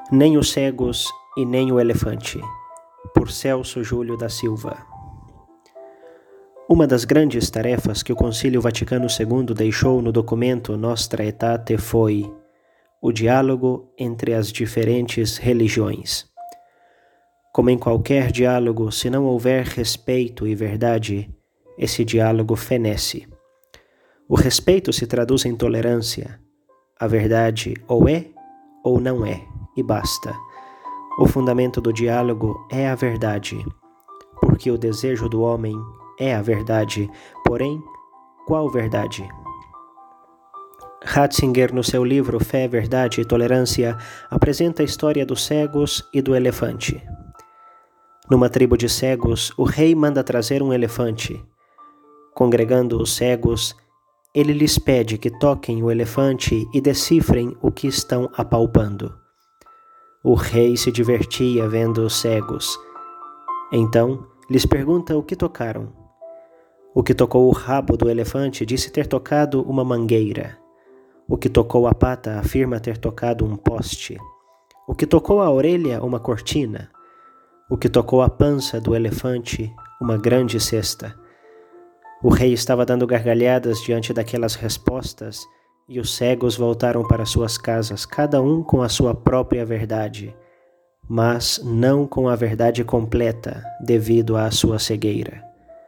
Nem os cegos e nem o elefante, por Celso Júlio da Silva. Uma das grandes tarefas que o Concílio Vaticano II deixou no documento Nostra Aetate foi o diálogo entre as diferentes religiões. Como em qualquer diálogo, se não houver respeito e verdade, esse diálogo fenece. O respeito se traduz em tolerância. A verdade ou é ou não é, e basta. O fundamento do diálogo é a verdade, porque o desejo do homem é a verdade. Porém, qual verdade? Ratzinger, no seu livro Fé, Verdade e Tolerância, apresenta a história dos cegos e do elefante. Numa tribo de cegos, o rei manda trazer um elefante. Congregando os cegos, ele lhes pede que toquem o elefante e decifrem o que estão apalpando. O rei se divertia vendo os cegos. Então, lhes pergunta o que tocaram. O que tocou o rabo do elefante disse ter tocado uma mangueira. O que tocou a pata afirma ter tocado um poste. O que tocou a orelha, uma cortina. O que tocou a pança do elefante, uma grande cesta. O rei estava dando gargalhadas diante daquelas respostas e os cegos voltaram para suas casas, cada um com a sua própria verdade, mas não com a verdade completa devido à sua cegueira.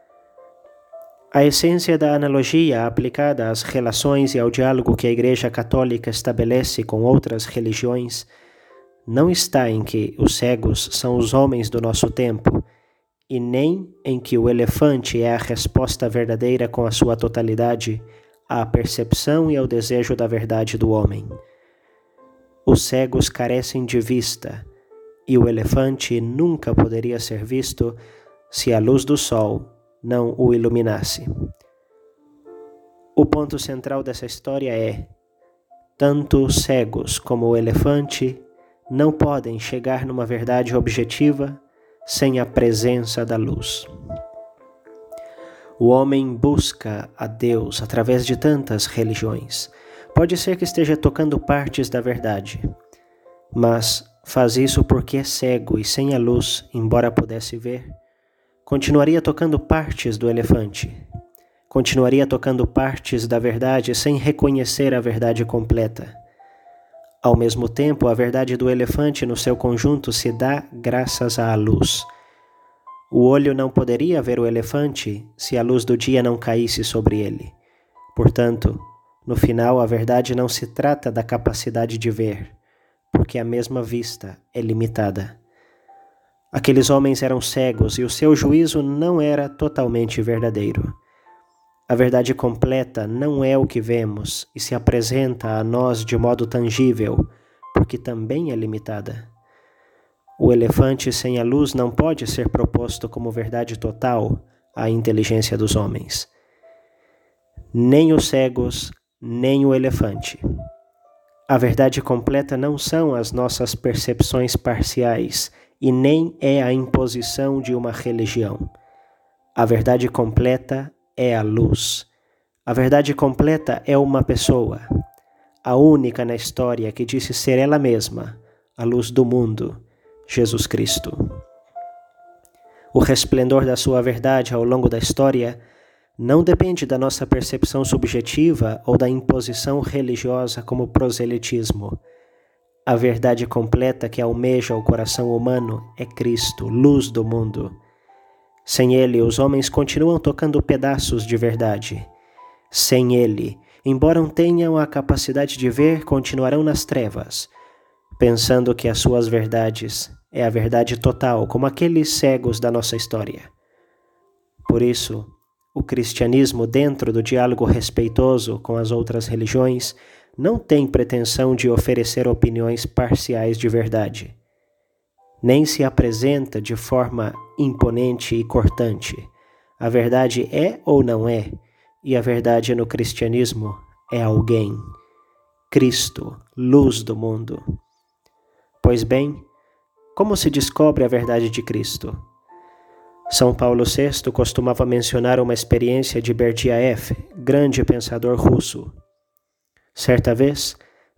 A essência da analogia aplicada às relações e ao diálogo que a Igreja Católica estabelece com outras religiões não está em que os cegos são os homens do nosso tempo, e nem em que o elefante é a resposta verdadeira com a sua totalidade à percepção e ao desejo da verdade do homem. Os cegos carecem de vista, e o elefante nunca poderia ser visto se a luz do sol não o iluminasse. O ponto central dessa história é: tanto os cegos como o elefante não podem chegar numa verdade objetiva sem a presença da luz. O homem busca a Deus através de tantas religiões. Pode ser que esteja tocando partes da verdade, mas faz isso porque é cego e sem a luz, embora pudesse ver. Continuaria tocando partes do elefante. Continuaria tocando partes da verdade sem reconhecer a verdade completa. Ao mesmo tempo, a verdade do elefante no seu conjunto se dá graças à luz. O olho não poderia ver o elefante se a luz do dia não caísse sobre ele. Portanto, no final, a verdade não se trata da capacidade de ver, porque a mesma vista é limitada. Aqueles homens eram cegos e o seu juízo não era totalmente verdadeiro. A verdade completa não é o que vemos e se apresenta a nós de modo tangível, porque também é limitada. O elefante sem a luz não pode ser proposto como verdade total à inteligência dos homens. Nem os cegos, nem o elefante. A verdade completa não são as nossas percepções parciais e nem é a imposição de uma religião. A verdade completa é a luz. A verdade completa é uma pessoa, a única na história que disse ser ela mesma, a luz do mundo, Jesus Cristo. O resplendor da sua verdade ao longo da história não depende da nossa percepção subjetiva ou da imposição religiosa como proselitismo. A verdade completa que almeja o coração humano é Cristo, luz do mundo. Sem Ele, os homens continuam tocando pedaços de verdade. Sem Ele, embora tenham a capacidade de ver, continuarão nas trevas, pensando que as suas verdades é a verdade total, como aqueles cegos da nossa história. Por isso, o cristianismo, dentro do diálogo respeitoso com as outras religiões, não tem pretensão de oferecer opiniões parciais de verdade. Nem se apresenta de forma imponente e cortante. A verdade é ou não é, e a verdade no cristianismo é alguém. Cristo, luz do mundo. Pois bem, como se descobre a verdade de Cristo? São Paulo VI costumava mencionar uma experiência de Berdyaev, grande pensador russo. Certa vez,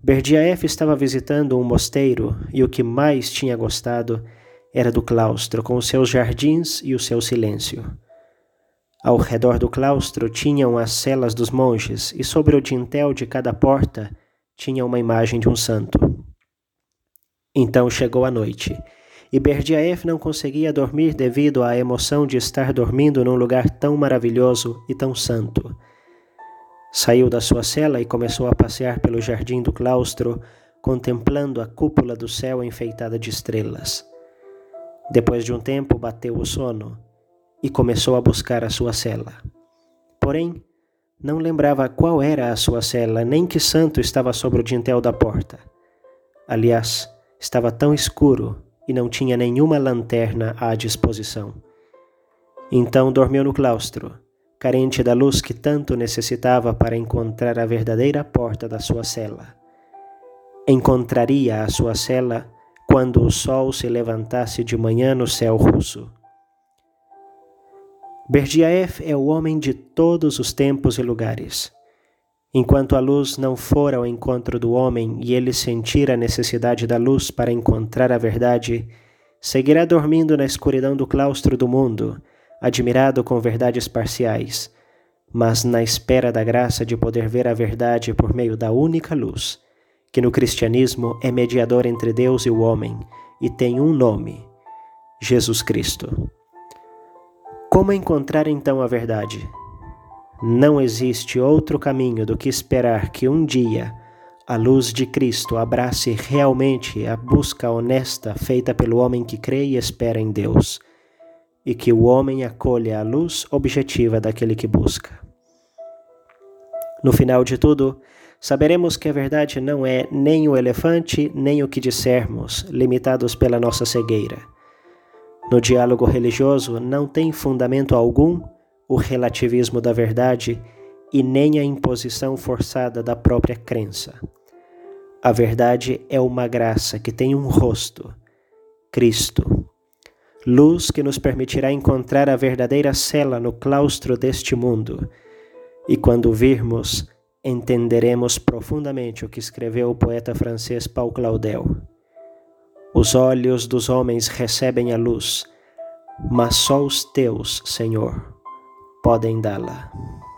Berdyaev estava visitando um mosteiro e o que mais tinha gostado era do claustro, com os seus jardins e o seu silêncio. Ao redor do claustro tinham as celas dos monges e sobre o dintel de cada porta tinha uma imagem de um santo. Então chegou a noite e Berdyaev não conseguia dormir devido à emoção de estar dormindo num lugar tão maravilhoso e tão santo. Saiu da sua cela e começou a passear pelo jardim do claustro, contemplando a cúpula do céu enfeitada de estrelas. Depois de um tempo, bateu o sono e começou a buscar a sua cela. Porém, não lembrava qual era a sua cela, nem que santo estava sobre o dintel da porta. Aliás, estava tão escuro e não tinha nenhuma lanterna à disposição. Então dormiu no claustro, carente da luz que tanto necessitava para encontrar a verdadeira porta da sua cela. Encontraria a sua cela quando o sol se levantasse de manhã no céu russo. Berdyaev é o homem de todos os tempos e lugares. Enquanto a luz não for ao encontro do homem e ele sentir a necessidade da luz para encontrar a verdade, seguirá dormindo na escuridão do claustro do mundo, admirado com verdades parciais, mas na espera da graça de poder ver a verdade por meio da única luz, que no cristianismo é mediador entre Deus e o homem e tem um nome: Jesus Cristo. Como encontrar então a verdade? Não existe outro caminho do que esperar que um dia a luz de Cristo abrace realmente a busca honesta feita pelo homem que crê e espera em Deus, e que o homem acolha a luz objetiva daquele que busca. No final de tudo, saberemos que a verdade não é nem o elefante, nem o que dissermos, limitados pela nossa cegueira. No diálogo religioso não tem fundamento algum o relativismo da verdade e nem a imposição forçada da própria crença. A verdade é uma graça que tem um rosto, Cristo. Luz que nos permitirá encontrar a verdadeira cela no claustro deste mundo. E quando virmos, entenderemos profundamente o que escreveu o poeta francês Paul Claudel. Os olhos dos homens recebem a luz, mas só os teus, Senhor, podem dá-la.